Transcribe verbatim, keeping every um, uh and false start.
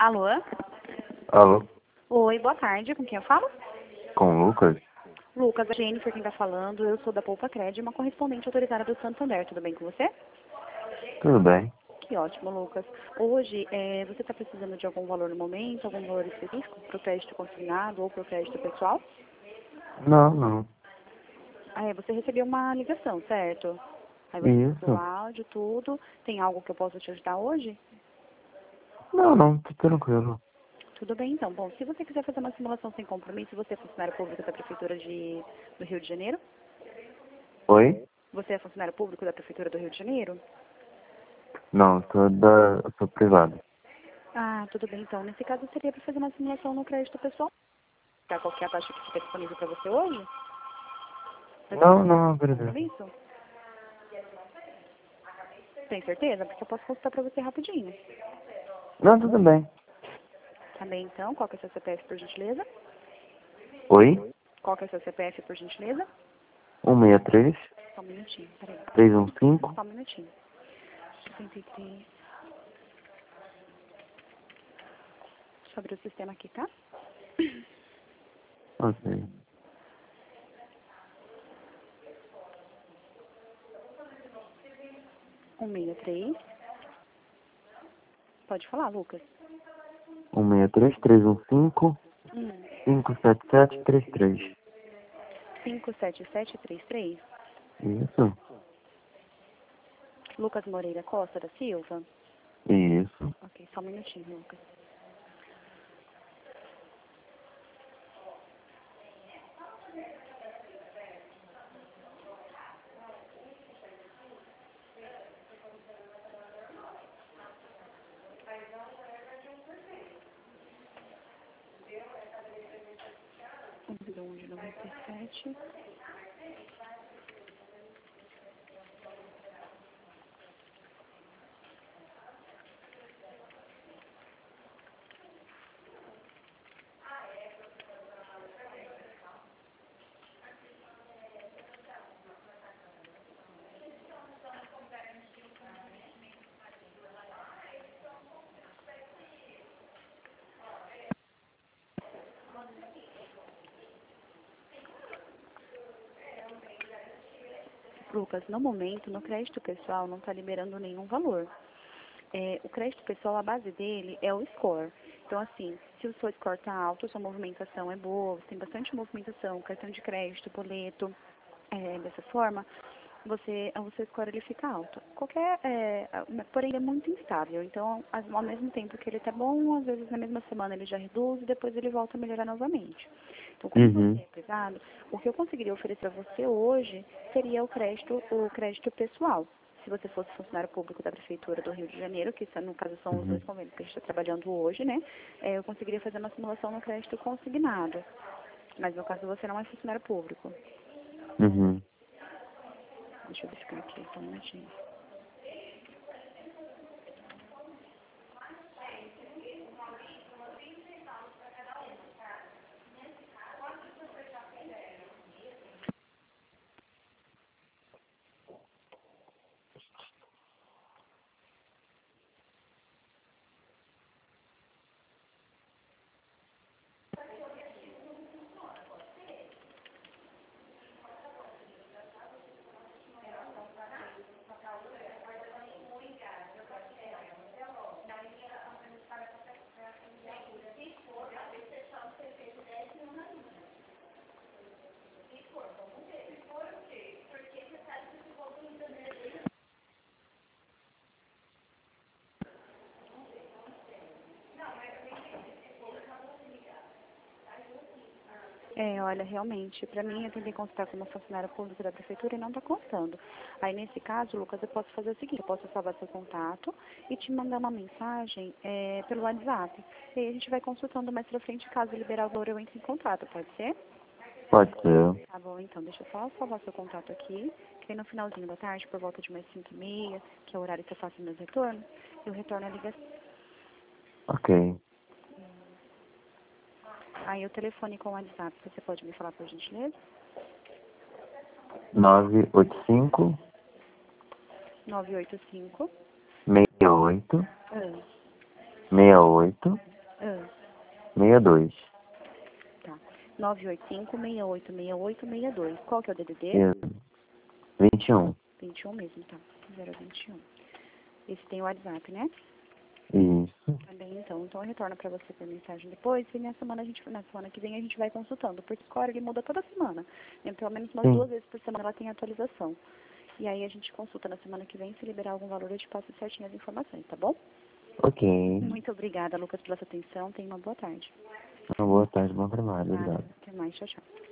Alô? Alô, Oi, boa tarde. Com quem eu falo? com o Lucas? Lucas, a Jennifer quem tá falando. Eu sou da Poupa Cred, uma correspondente autorizada do Santander. Tudo bem com você? Tudo bem? Que ótimo, Lucas. Hoje, é, você está precisando de algum valor no momento, algum valor específico para o crédito consignado ou para o crédito pessoal? Não, não. Ah, é, você recebeu uma ligação, certo? Aí você Isso? mandou o áudio, tudo. Tem algo que eu possa te ajudar hoje? Não, não, tô tranquilo. Tudo bem, então. Bom, se você quiser fazer uma simulação sem compromisso, você é funcionário público da Prefeitura de, do Rio de Janeiro? Oi? Você é funcionário público da Prefeitura do Rio de Janeiro? Não, sou da. Eu sou privado. Ah, tudo bem, então. Nesse caso, seria para fazer uma simulação no crédito pessoal. Tá, qual que é a taxa que fica disponível para você hoje? Não, não, agradeço. Isso? Tem certeza? Porque eu posso consultar para você rapidinho. Não, tudo bem. Tá bem, então. Qual que é o seu C P F, por gentileza? Oi? Qual que é o seu C P F, por gentileza? um seis três, Só um minutinho, peraí. três um cinco. Só um minutinho. sessenta e três. Sobre o sistema aqui, tá? Ok. um seis três. Pode falar, Lucas. um seis três, três um cinco, Hum. cinco sete sete três três. cinco sete sete três três. Isso? Lucas Moreira Costa da Silva. Isso. Ok, só um minutinho, Lucas. um de noventa e sete. Lucas, no momento, no crédito pessoal, não está liberando nenhum valor. É, o crédito pessoal, a base dele é o score. Então, assim, se o seu score está alto, a sua movimentação é boa, você tem bastante movimentação, cartão de crédito, boleto, é, dessa forma, você, o seu score ele fica alto. Qualquer, é, porém, ele é muito instável. Então, ao mesmo tempo que ele está bom, às vezes na mesma semana ele já reduz e depois ele volta a melhorar novamente. Então, como Uhum. você é privado, o que eu conseguiria oferecer a você hoje seria o crédito, o crédito pessoal. Se você fosse funcionário público da Prefeitura do Rio de Janeiro, que no caso são os Uhum. dois convênios que a gente está trabalhando hoje, né? É, eu conseguiria fazer uma simulação no crédito consignado. Mas no caso você não é funcionário público. Uhum. Deixa eu verificar aqui, só um minutinho. É, olha, realmente, para mim, eu tentei consultar como funcionário público da prefeitura e não está constando. Aí, nesse caso, Lucas, eu posso fazer o seguinte, eu posso salvar seu contato e te mandar uma mensagem é, pelo WhatsApp. E aí a gente vai consultando mais pra frente, caso liberar o valor, eu entre em contato, pode ser? Pode ser. Tá bom, então, deixa eu só salvar seu contato aqui, que aí no finalzinho da tarde, por volta de umas cinco e meia, que é o horário que eu faço meus retornos, eu retorno a ligação. Ok. Aí o telefone com o WhatsApp, você pode me falar, por gentileza? nove oito cinco, nove oito cinco. seis oito, Ah, seis oito, Ah, seis dois. tá. nove oito cinco, seis oito seis oito seis dois. Qual que é o D D D? Isso. vinte e um. vinte e um mesmo, tá. zero vinte e um. Esse tem o WhatsApp, né? Isso. Tá bem, então. Então eu retorno pra você por mensagem depois e na semana, a gente, na semana que vem a gente vai consultando. Porque o score ele muda toda semana. Né? Pelo menos umas Sim. duas vezes por semana ela tem atualização. E aí a gente consulta na semana que vem, se liberar algum valor eu te passo certinho as informações, tá bom? Ok. Muito obrigada, Lucas, pela sua atenção. Tenha uma boa tarde. Uma boa tarde, bom trabalho. Nada. Obrigado. Até mais. Tchau, tchau.